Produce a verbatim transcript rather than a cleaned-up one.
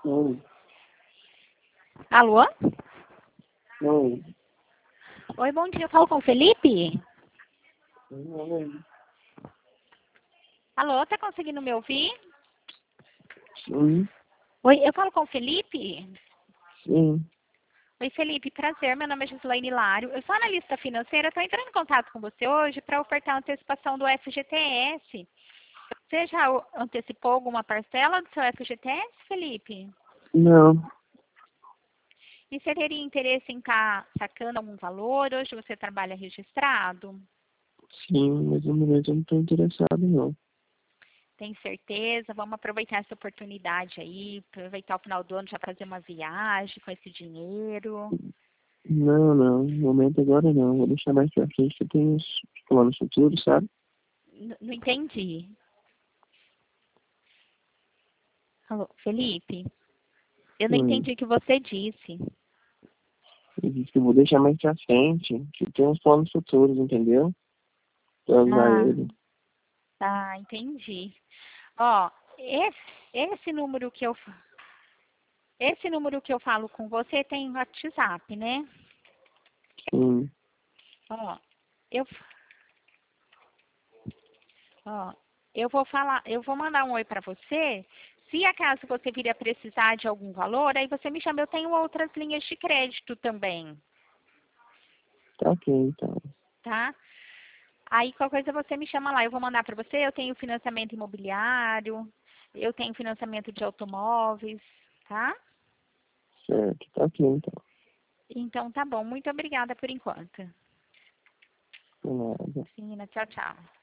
Oi, Alô? oi. Oi, bom dia. Eu falo com o Felipe? Oi. Alô, tá conseguindo me ouvir? Sim, Oi, eu falo com o Felipe? sim. Oi, Felipe, prazer. Meu nome é Gislaine Hilário. Eu sou analista financeira. Estou entrando em contato com você hoje para ofertar a antecipação do F G T S. Você já o- antecipou alguma parcela do seu F G T S, Felipe? Não, E você teria interesse em estar sacando algum valor? Hoje você trabalha registrado? sim, mas no momento eu não estou interessado, não. Tem certeza? Vamos aproveitar essa oportunidade aí, aproveitar o final do ano já fazer uma viagem com esse dinheiro. Não, não, no momento agora não. Vou deixar mais pra frente que eu tenho os planos futuros, sabe? N- Não entendi. Alô, Felipe, eu não Sim. entendi o que você disse. Eu disse que eu vou deixar mais pra frente, que eu tenho uns planos futuros, entendeu? Pra usar Ah, ele. tá, entendi. Ó, esse, esse número que eu fa- esse número que eu falo com você tem WhatsApp, né? Sim, Ó, eu Ó, eu vou falar, eu vou mandar um oi para você. Se acaso você vir a precisar de algum valor, aí você me chama. Eu tenho outras linhas de crédito também, tá ok, então. tá? Aí qualquer coisa você me chama lá. Eu vou mandar para você. Eu tenho financiamento imobiliário, eu tenho financiamento de automóveis, tá? Certo, tá ok, então. Então tá bom. Muito obrigada por enquanto. De nada. Sim, tchau, tchau.